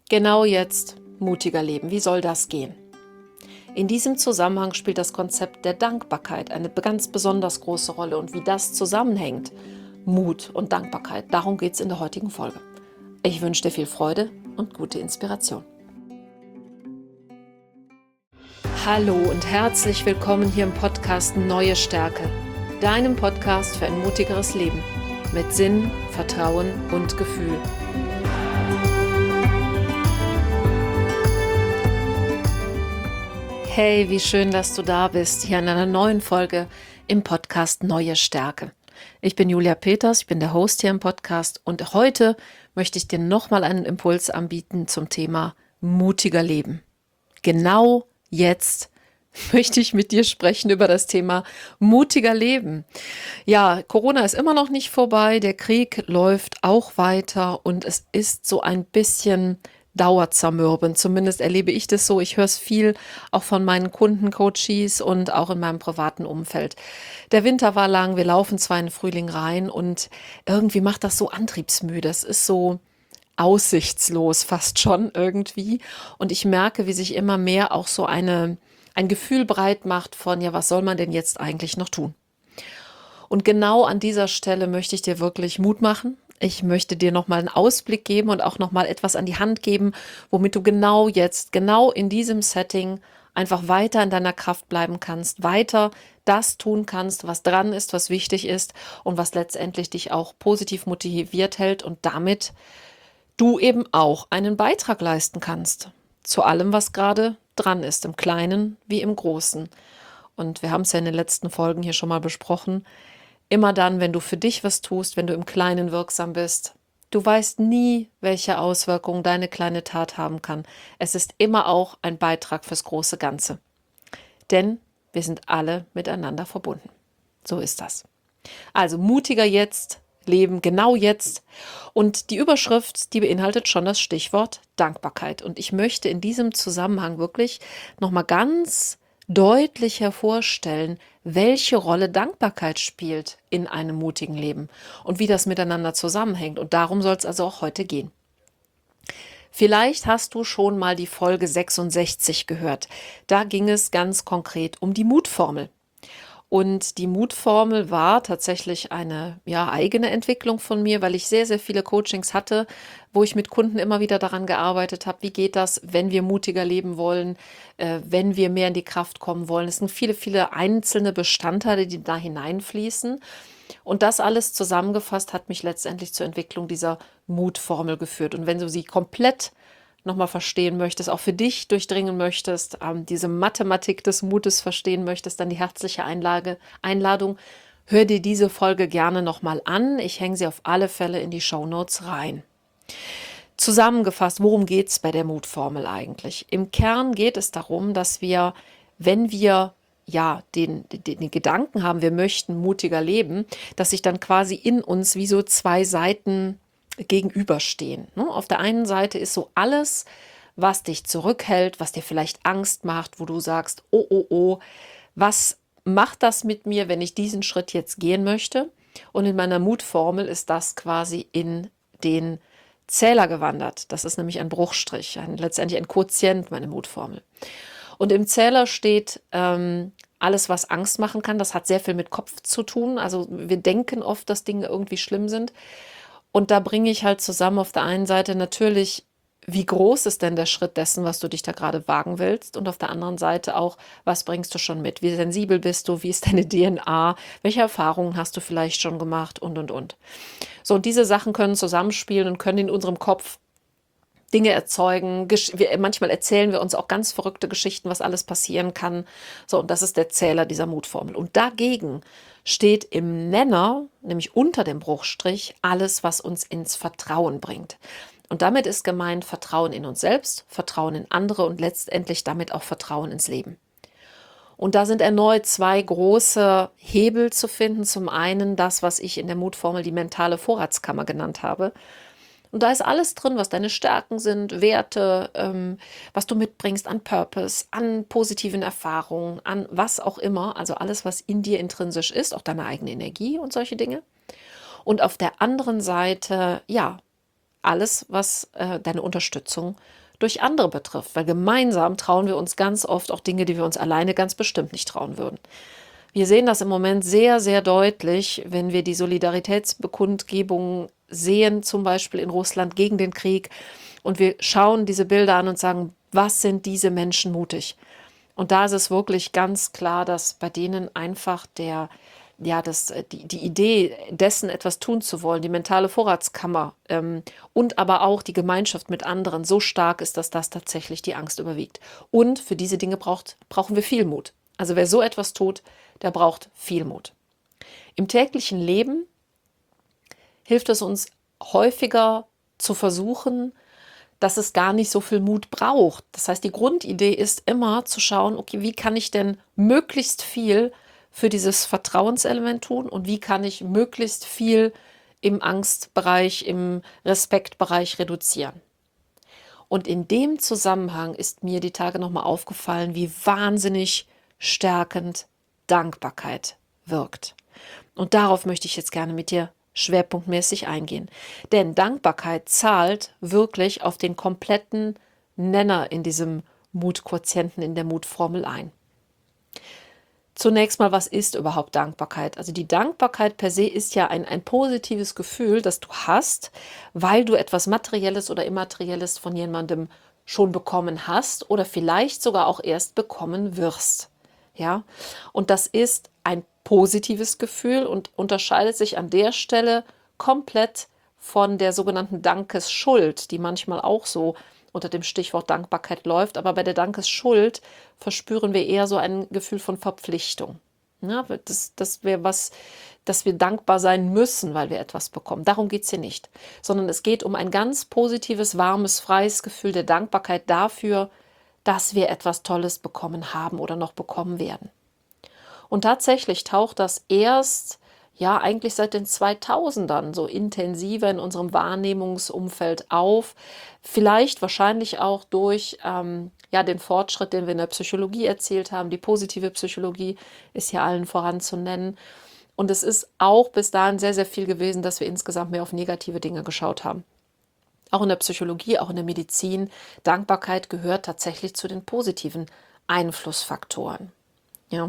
Genau jetzt mutiger leben. Wie soll das gehen? In diesem Zusammenhang spielt das Konzept der Dankbarkeit eine ganz besonders große Rolle. Und wie das zusammenhängt, Mut und Dankbarkeit, darum geht es in der heutigen Folge. Ich wünsche dir viel Freude und gute Inspiration. Hallo und herzlich willkommen hier im Podcast Neue Stärke, deinem Podcast für ein mutigeres Leben mit Sinn, Vertrauen und Gefühl. Hey, wie schön, dass du da bist, hier in einer neuen Folge im Podcast Neue Stärke. Ich bin Julia Peters, ich bin der Host hier im Podcast und heute möchte ich dir nochmal einen Impuls anbieten zum Thema mutiger Leben. Genau jetzt möchte ich mit dir sprechen über das Thema mutiger Leben. Ja, Corona ist immer noch nicht vorbei, der Krieg läuft auch weiter und es ist so ein bisschen dauerzermürbend. Zumindest erlebe ich das so. Ich höre es viel auch von meinen Kunden, Coaches und auch in meinem privaten Umfeld. Der Winter war lang, wir laufen zwar in den Frühling rein und irgendwie macht das so antriebsmüde. Es ist so aussichtslos fast schon irgendwie. Und ich merke, wie sich immer mehr auch so ein Gefühl breit macht von, ja, was soll man denn jetzt eigentlich noch tun? Und genau an dieser Stelle möchte ich dir wirklich Mut machen. Ich möchte dir nochmal einen Ausblick geben und auch nochmal etwas an die Hand geben, womit du genau jetzt, genau in diesem Setting einfach weiter in deiner Kraft bleiben kannst, weiter das tun kannst, was dran ist, was wichtig ist und was letztendlich dich auch positiv motiviert hält und damit du eben auch einen Beitrag leisten kannst zu allem, was gerade dran ist, im Kleinen wie im Großen. Und wir haben es ja in den letzten Folgen hier schon mal besprochen. Immer dann, wenn du für dich was tust, wenn du im Kleinen wirksam bist, du weißt nie, welche Auswirkungen deine kleine Tat haben kann. Es ist immer auch ein Beitrag fürs große Ganze. Denn wir sind alle miteinander verbunden. So ist das. Also mutiger jetzt, leben genau jetzt. Und die Überschrift, die beinhaltet schon das Stichwort Dankbarkeit. Und ich möchte in diesem Zusammenhang wirklich nochmal ganz deutlich hervorstellen, welche Rolle Dankbarkeit spielt in einem mutigen Leben und wie das miteinander zusammenhängt. Und darum soll es also auch heute gehen. Vielleicht hast du schon mal die Folge 66 gehört. Da ging es ganz konkret um die Mutformel. Und die Mutformel war tatsächlich eine eigene Entwicklung von mir, weil ich sehr, sehr viele Coachings hatte, wo ich mit Kunden immer wieder daran gearbeitet habe, wie geht das, wenn wir mutiger leben wollen, wenn wir mehr in die Kraft kommen wollen. Es sind viele, viele einzelne Bestandteile, die da hineinfließen. Und das alles zusammengefasst hat mich letztendlich zur Entwicklung dieser Mutformel geführt. Und wenn du sie komplett nochmal verstehen möchtest, auch für dich durchdringen möchtest, diese Mathematik des Mutes verstehen möchtest, dann die herzliche Einladung, hör dir diese Folge gerne nochmal an. Ich hänge sie auf alle Fälle in die Shownotes rein. Zusammengefasst, worum geht es bei der Mutformel eigentlich? Im Kern geht es darum, dass wir, wenn wir den Gedanken haben, wir möchten mutiger leben, dass sich dann quasi in uns wie so zwei Seiten gegenüberstehen. Auf der einen Seite ist so alles, was dich zurückhält, was dir vielleicht Angst macht, wo du sagst, oh, was macht das mit mir, wenn ich diesen Schritt jetzt gehen möchte? Und in meiner Mutformel ist das quasi in den Zähler gewandert. Das ist nämlich ein Bruchstrich, letztendlich ein Quotient, meine Mutformel. Und im Zähler steht alles, was Angst machen kann. Das hat sehr viel mit Kopf zu tun. Also wir denken oft, dass Dinge irgendwie schlimm sind. Und da bringe ich halt zusammen auf der einen Seite natürlich, wie groß ist denn der Schritt dessen, was du dich da gerade wagen willst? Und auf der anderen Seite auch, was bringst du schon mit? Wie sensibel bist du? Wie ist deine DNA? Welche Erfahrungen hast du vielleicht schon gemacht? Und. So, und diese Sachen können zusammenspielen und können in unserem Kopf Dinge erzeugen. Manchmal erzählen wir uns auch ganz verrückte Geschichten, was alles passieren kann. So, und das ist der Zähler dieser Mutformel. Und dagegen steht im Nenner, nämlich unter dem Bruchstrich, alles, was uns ins Vertrauen bringt. Und damit ist gemeint Vertrauen in uns selbst, Vertrauen in andere und letztendlich damit auch Vertrauen ins Leben. Und da sind erneut zwei große Hebel zu finden. Zum einen das, was ich in der Mutformel die mentale Vorratskammer genannt habe. Und da ist alles drin, was deine Stärken sind, Werte, was du mitbringst an Purpose, an positiven Erfahrungen, an was auch immer. Also alles, was in dir intrinsisch ist, auch deine eigene Energie und solche Dinge. Und auf der anderen Seite, alles, was deine Unterstützung durch andere betrifft. Weil gemeinsam trauen wir uns ganz oft auch Dinge, die wir uns alleine ganz bestimmt nicht trauen würden. Wir sehen das im Moment sehr, sehr deutlich, wenn wir die Solidaritätsbekundgebungen sehen, zum Beispiel in Russland gegen den Krieg. Und wir schauen diese Bilder an und sagen, was sind diese Menschen mutig? Und da ist es wirklich ganz klar, dass bei denen einfach die Idee dessen, etwas tun zu wollen, die mentale Vorratskammer und aber auch die Gemeinschaft mit anderen so stark ist, dass das tatsächlich die Angst überwiegt. Und für diese Dinge brauchen wir viel Mut. Also wer so etwas tut, der braucht viel Mut. Im täglichen Leben hilft es uns häufiger zu versuchen, dass es gar nicht so viel Mut braucht. Das heißt, die Grundidee ist immer zu schauen, okay, wie kann ich denn möglichst viel für dieses Vertrauenselement tun und wie kann ich möglichst viel im Angstbereich, im Respektbereich reduzieren. Und in dem Zusammenhang ist mir die Tage nochmal aufgefallen, wie wahnsinnig stärkend Dankbarkeit wirkt. Und darauf möchte ich jetzt gerne mit dir schwerpunktmäßig eingehen. Denn Dankbarkeit zahlt wirklich auf den kompletten Nenner in diesem Mutquotienten, in der Mutformel ein. Zunächst mal, was ist überhaupt Dankbarkeit? Also die Dankbarkeit per se ist ja ein positives Gefühl, das du hast, weil du etwas Materielles oder Immaterielles von jemandem schon bekommen hast oder vielleicht sogar auch erst bekommen wirst. Ja? Und das ist ein positives Gefühl und unterscheidet sich an der Stelle komplett von der sogenannten Dankesschuld, die manchmal auch so unter dem Stichwort Dankbarkeit läuft. Aber bei der Dankesschuld verspüren wir eher so ein Gefühl von Verpflichtung. Ja, dass wir dankbar sein müssen, weil wir etwas bekommen. Darum geht es hier nicht. Sondern es geht um ein ganz positives, warmes, freies Gefühl der Dankbarkeit dafür, dass wir etwas Tolles bekommen haben oder noch bekommen werden. Und tatsächlich taucht das erst, ja, eigentlich seit den 2000ern so intensiver in unserem Wahrnehmungsumfeld auf. Vielleicht wahrscheinlich auch durch den Fortschritt, den wir in der Psychologie erzielt haben. Die positive Psychologie ist hier allen voran zu nennen. Und es ist auch bis dahin sehr, sehr viel gewesen, dass wir insgesamt mehr auf negative Dinge geschaut haben. Auch in der Psychologie, auch in der Medizin. Dankbarkeit gehört tatsächlich zu den positiven Einflussfaktoren. Ja.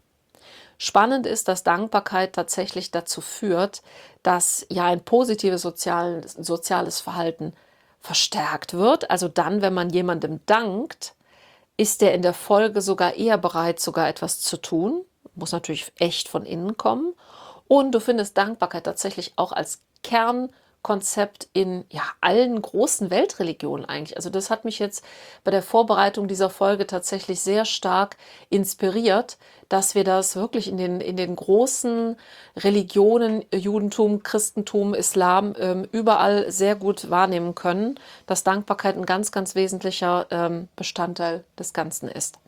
Spannend ist, dass Dankbarkeit tatsächlich dazu führt, dass ja ein positives soziales Verhalten verstärkt wird. Also dann, wenn man jemandem dankt, ist der in der Folge sogar eher bereit, sogar etwas zu tun. Muss natürlich echt von innen kommen. Und du findest Dankbarkeit tatsächlich auch als Kernkonzept in allen großen Weltreligionen eigentlich. Also das hat mich jetzt bei der Vorbereitung dieser Folge tatsächlich sehr stark inspiriert, dass wir das wirklich in den großen Religionen, Judentum, Christentum, Islam, überall sehr gut wahrnehmen können, dass Dankbarkeit ein ganz, ganz wesentlicher Bestandteil des Ganzen ist.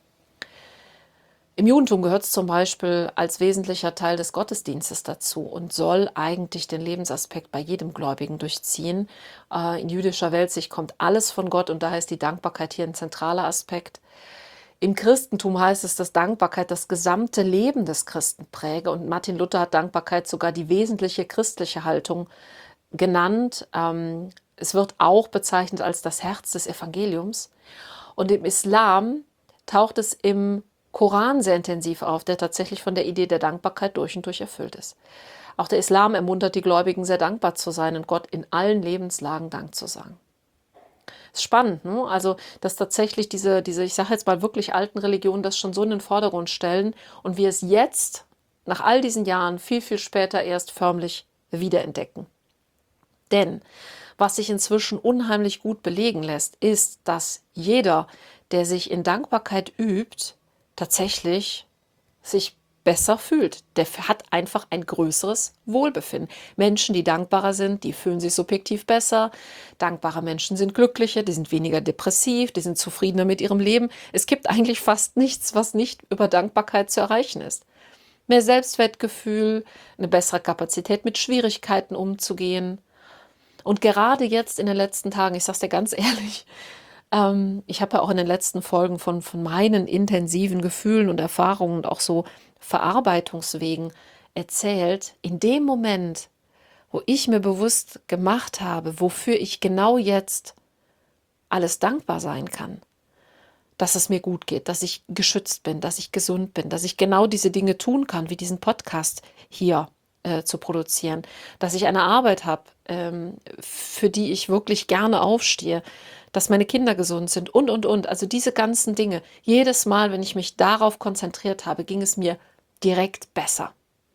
Im Judentum gehört es zum Beispiel als wesentlicher Teil des Gottesdienstes dazu und soll eigentlich den Lebensaspekt bei jedem Gläubigen durchziehen. In jüdischer Weltsicht kommt alles von Gott und daher ist die Dankbarkeit hier ein zentraler Aspekt. Im Christentum heißt es, dass Dankbarkeit das gesamte Leben des Christen präge und Martin Luther hat Dankbarkeit sogar die wesentliche christliche Haltung genannt. Es wird auch bezeichnet als das Herz des Evangeliums. Und im Islam taucht es im Koran sehr intensiv auf, der tatsächlich von der Idee der Dankbarkeit durch und durch erfüllt ist. Auch der Islam ermuntert die Gläubigen, sehr dankbar zu sein und Gott in allen Lebenslagen Dank zu sagen. Ist spannend, ne? Also, dass tatsächlich diese, ich sage jetzt mal wirklich alten Religionen das schon so in den Vordergrund stellen und wir es jetzt, nach all diesen Jahren, viel, viel später erst förmlich wiederentdecken. Denn was sich inzwischen unheimlich gut belegen lässt, ist, dass jeder, der sich in Dankbarkeit übt, tatsächlich sich besser fühlt. Der hat einfach ein größeres Wohlbefinden. Menschen, die dankbarer sind, die fühlen sich subjektiv besser. Dankbare Menschen sind glücklicher, die sind weniger depressiv, die sind zufriedener mit ihrem Leben. Es gibt eigentlich fast nichts, was nicht über Dankbarkeit zu erreichen ist. Mehr Selbstwertgefühl, eine bessere Kapazität, mit Schwierigkeiten umzugehen. Und gerade jetzt in den letzten Tagen, ich sage es dir ganz ehrlich, ich habe ja auch in den letzten Folgen von meinen intensiven Gefühlen und Erfahrungen und auch so Verarbeitungswegen erzählt. In dem Moment, wo ich mir bewusst gemacht habe, wofür ich genau jetzt alles dankbar sein kann. Dass es mir gut geht, dass ich geschützt bin, dass ich gesund bin, dass ich genau diese Dinge tun kann, wie diesen Podcast hier zu produzieren, dass ich eine Arbeit habe, für die ich wirklich gerne aufstehe, dass meine Kinder gesund sind und. Also diese ganzen Dinge. Jedes Mal, wenn ich mich darauf konzentriert habe, ging es mir direkt besser.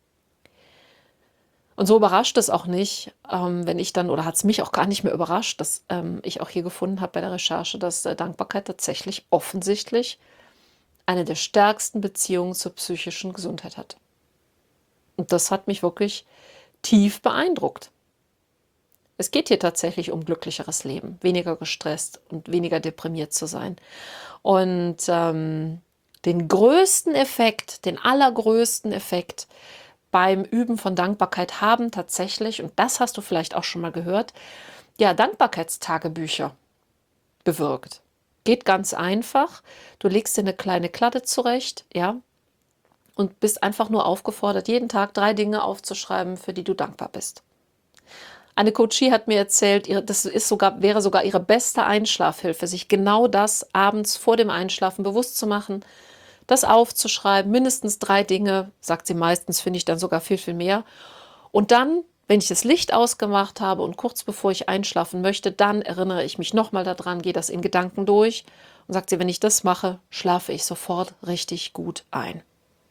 Und so überrascht es auch nicht, wenn ich dann, oder hat es mich auch gar nicht mehr überrascht, dass ich auch hier gefunden habe bei der Recherche, dass Dankbarkeit tatsächlich offensichtlich eine der stärksten Beziehungen zur psychischen Gesundheit hat. Und das hat mich wirklich tief beeindruckt. Es geht hier tatsächlich um glücklicheres Leben, weniger gestresst und weniger deprimiert zu sein. Und den größten Effekt, den allergrößten Effekt beim Üben von Dankbarkeit haben tatsächlich, und das hast du vielleicht auch schon mal gehört, ja, Dankbarkeitstagebücher bewirkt. Geht ganz einfach. Du legst dir eine kleine Kladde zurecht, ja, und bist einfach nur aufgefordert, jeden Tag 3 Dinge aufzuschreiben, für die du dankbar bist. Eine Coachie hat mir erzählt, wäre sogar ihre beste Einschlafhilfe, sich genau das abends vor dem Einschlafen bewusst zu machen, das aufzuschreiben, mindestens 3 Dinge, sagt sie meistens, finde ich dann sogar viel, viel mehr. Und dann, wenn ich das Licht ausgemacht habe und kurz bevor ich einschlafen möchte, dann erinnere ich mich nochmal daran, gehe das in Gedanken durch und sagt sie, wenn ich das mache, schlafe ich sofort richtig gut ein.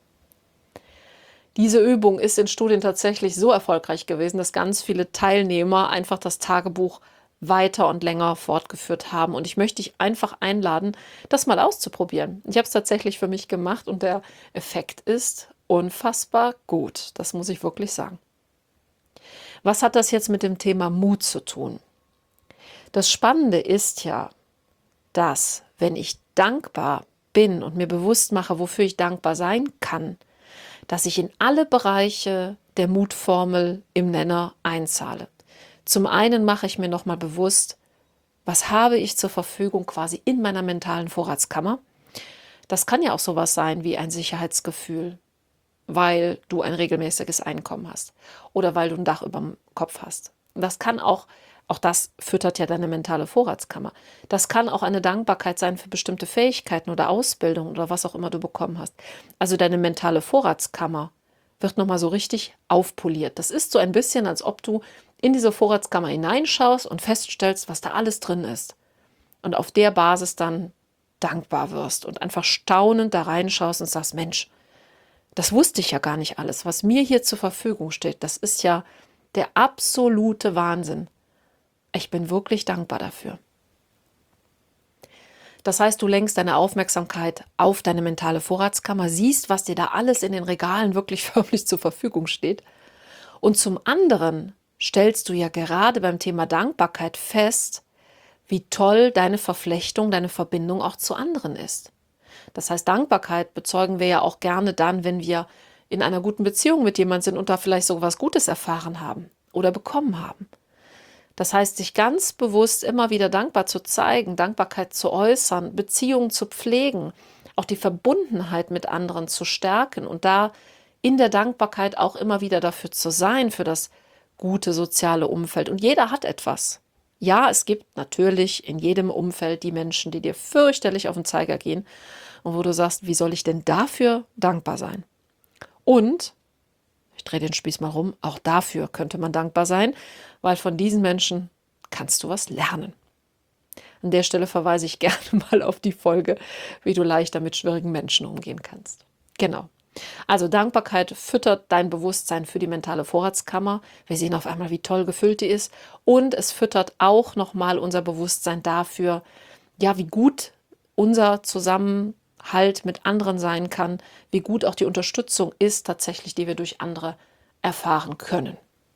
Diese Übung ist in Studien tatsächlich so erfolgreich gewesen, dass ganz viele Teilnehmer einfach das Tagebuch weiter und länger fortgeführt haben. Und ich möchte dich einfach einladen, das mal auszuprobieren. Ich habe es tatsächlich für mich gemacht und der Effekt ist unfassbar gut. Das muss ich wirklich sagen. Was hat das jetzt mit dem Thema Mut zu tun? Das Spannende ist ja, dass, wenn ich dankbar bin und mir bewusst mache, wofür ich dankbar sein kann, dass ich in alle Bereiche der Mutformel im Nenner einzahle. Zum einen mache ich mir nochmal bewusst, was habe ich zur Verfügung quasi in meiner mentalen Vorratskammer. Das kann ja auch sowas sein wie ein Sicherheitsgefühl, weil du ein regelmäßiges Einkommen hast oder weil du ein Dach über dem Kopf hast. Das kann auch das füttert ja deine mentale Vorratskammer. Das kann auch eine Dankbarkeit sein für bestimmte Fähigkeiten oder Ausbildung oder was auch immer du bekommen hast. Also deine mentale Vorratskammer wird nochmal so richtig aufpoliert. Das ist so ein bisschen, als ob du in diese Vorratskammer hineinschaust und feststellst, was da alles drin ist. Und auf der Basis dann dankbar wirst und einfach staunend da reinschaust und sagst, Mensch, das wusste ich ja gar nicht alles. Was mir hier zur Verfügung steht, das ist ja der absolute Wahnsinn. Ich bin wirklich dankbar dafür. Das heißt, du lenkst deine Aufmerksamkeit auf deine mentale Vorratskammer, siehst, was dir da alles in den Regalen wirklich förmlich zur Verfügung steht. Und zum anderen stellst du ja gerade beim Thema Dankbarkeit fest, wie toll deine Verflechtung, deine Verbindung auch zu anderen ist. Das heißt, Dankbarkeit bezeugen wir ja auch gerne dann, wenn wir in einer guten Beziehung mit jemandem sind und da vielleicht so was Gutes erfahren haben oder bekommen haben. Das heißt, sich ganz bewusst immer wieder dankbar zu zeigen, Dankbarkeit zu äußern, Beziehungen zu pflegen, auch die Verbundenheit mit anderen zu stärken und da in der Dankbarkeit auch immer wieder dafür zu sein, für das gute soziale Umfeld. Und jeder hat etwas. Ja, es gibt natürlich in jedem Umfeld die Menschen, die dir fürchterlich auf den Zeiger gehen und wo du sagst, wie soll ich denn dafür dankbar sein? Und ich drehe den Spieß mal rum, auch dafür könnte man dankbar sein, weil von diesen Menschen kannst du was lernen. An der Stelle verweise ich gerne mal auf die Folge, wie du leichter mit schwierigen Menschen umgehen kannst. Genau. Also Dankbarkeit füttert dein Bewusstsein für die mentale Vorratskammer. Wir sehen auf einmal, wie toll gefüllt die ist. Und es füttert auch nochmal unser Bewusstsein dafür, ja, wie gut unser Zusammenhalt mit anderen sein kann, wie gut auch die Unterstützung ist tatsächlich, die wir durch andere erfahren können.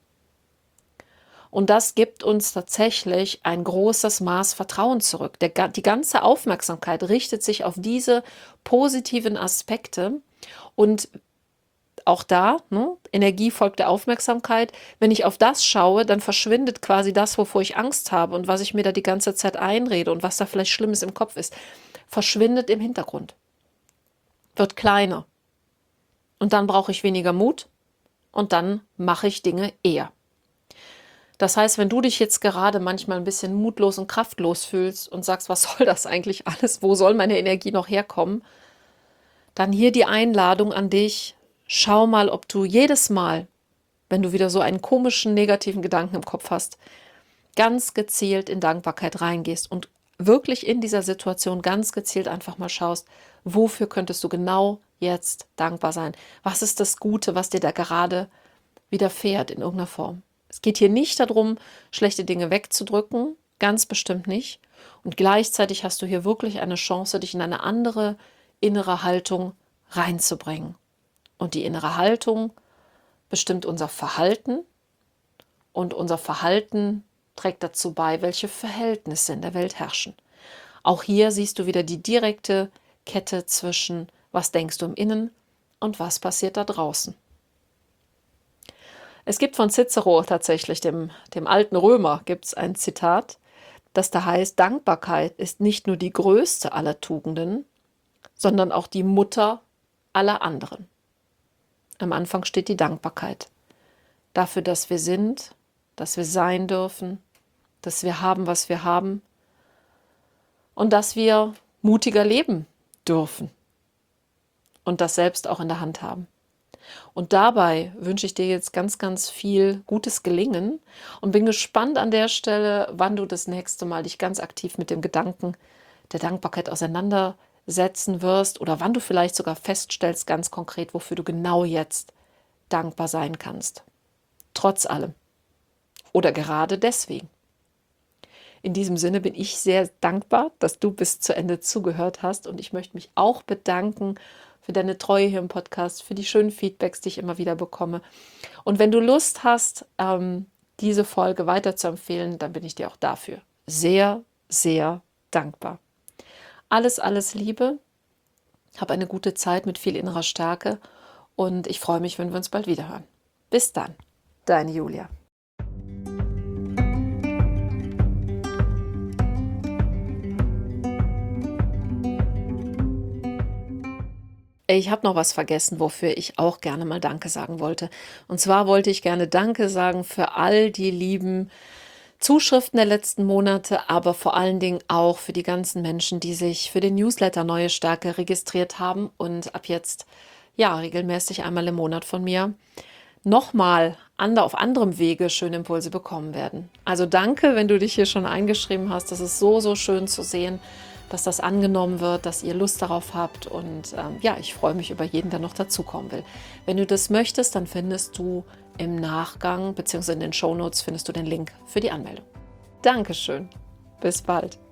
Und das gibt uns tatsächlich ein großes Maß Vertrauen zurück. Die ganze Aufmerksamkeit richtet sich auf diese positiven Aspekte. Und auch da, ne, Energie folgt der Aufmerksamkeit. Wenn ich auf das schaue, dann verschwindet quasi das, wovor ich Angst habe und was ich mir da die ganze Zeit einrede und was da vielleicht Schlimmes im Kopf ist, verschwindet im Hintergrund, wird kleiner. Und dann brauche ich weniger Mut und dann mache ich Dinge eher. Das heißt, wenn du dich jetzt gerade manchmal ein bisschen mutlos und kraftlos fühlst und sagst, was soll das eigentlich alles? Wo soll meine Energie noch herkommen? Dann hier die Einladung an dich. Schau mal, ob du jedes Mal, wenn du wieder so einen komischen, negativen Gedanken im Kopf hast, ganz gezielt in Dankbarkeit reingehst und wirklich in dieser Situation ganz gezielt einfach mal schaust, wofür könntest du genau jetzt dankbar sein? Was ist das Gute, was dir da gerade widerfährt in irgendeiner Form? Es geht hier nicht darum, schlechte Dinge wegzudrücken, ganz bestimmt nicht. Und gleichzeitig hast du hier wirklich eine Chance, dich in eine andere innere Haltung reinzubringen. Und die innere Haltung bestimmt unser Verhalten und unser Verhalten trägt dazu bei, welche Verhältnisse in der Welt herrschen. Auch hier siehst du wieder die direkte Kette zwischen, was denkst du im Innen und was passiert da draußen. Es gibt von Cicero tatsächlich, dem alten Römer, gibt es ein Zitat, das da heißt, Dankbarkeit ist nicht nur die größte aller Tugenden, sondern auch die Mutter aller anderen. Am Anfang steht die Dankbarkeit. Dafür, dass wir sind, dass wir sein dürfen, dass wir haben, was wir haben und dass wir mutiger leben dürfen und das selbst auch in der Hand haben. Und dabei wünsche ich dir jetzt ganz, ganz viel gutes Gelingen und bin gespannt an der Stelle, wann du das nächste Mal dich ganz aktiv mit dem Gedanken der Dankbarkeit auseinandersetzen wirst oder wann du vielleicht sogar feststellst, ganz konkret, wofür du genau jetzt dankbar sein kannst. Trotz allem. Oder gerade deswegen. In diesem Sinne bin ich sehr dankbar, dass du bis zu Ende zugehört hast und ich möchte mich auch bedanken für deine Treue hier im Podcast, für die schönen Feedbacks, die ich immer wieder bekomme. Und wenn du Lust hast, diese Folge weiterzuempfehlen, dann bin ich dir auch dafür sehr, sehr dankbar. Alles, alles Liebe, hab eine gute Zeit mit viel innerer Stärke und ich freue mich, wenn wir uns bald wieder hören. Bis dann, deine Julia. Ich habe noch was vergessen, wofür ich auch gerne mal Danke sagen wollte. Und zwar wollte ich gerne Danke sagen für all die lieben Zuschriften der letzten Monate, aber vor allen Dingen auch für die ganzen Menschen, die sich für den Newsletter Neue Stärke registriert haben und ab jetzt ja regelmäßig einmal im Monat von mir nochmal auf anderem Wege schöne Impulse bekommen werden. Also danke, wenn du dich hier schon eingeschrieben hast. Das ist so, so schön zu sehen, dass das angenommen wird, dass ihr Lust darauf habt. Und ja, ich freue mich über jeden, der noch dazukommen will. Wenn du das möchtest, dann findest du im Nachgang bzw. in den Shownotes findest du den Link für die Anmeldung. Dankeschön. Bis bald.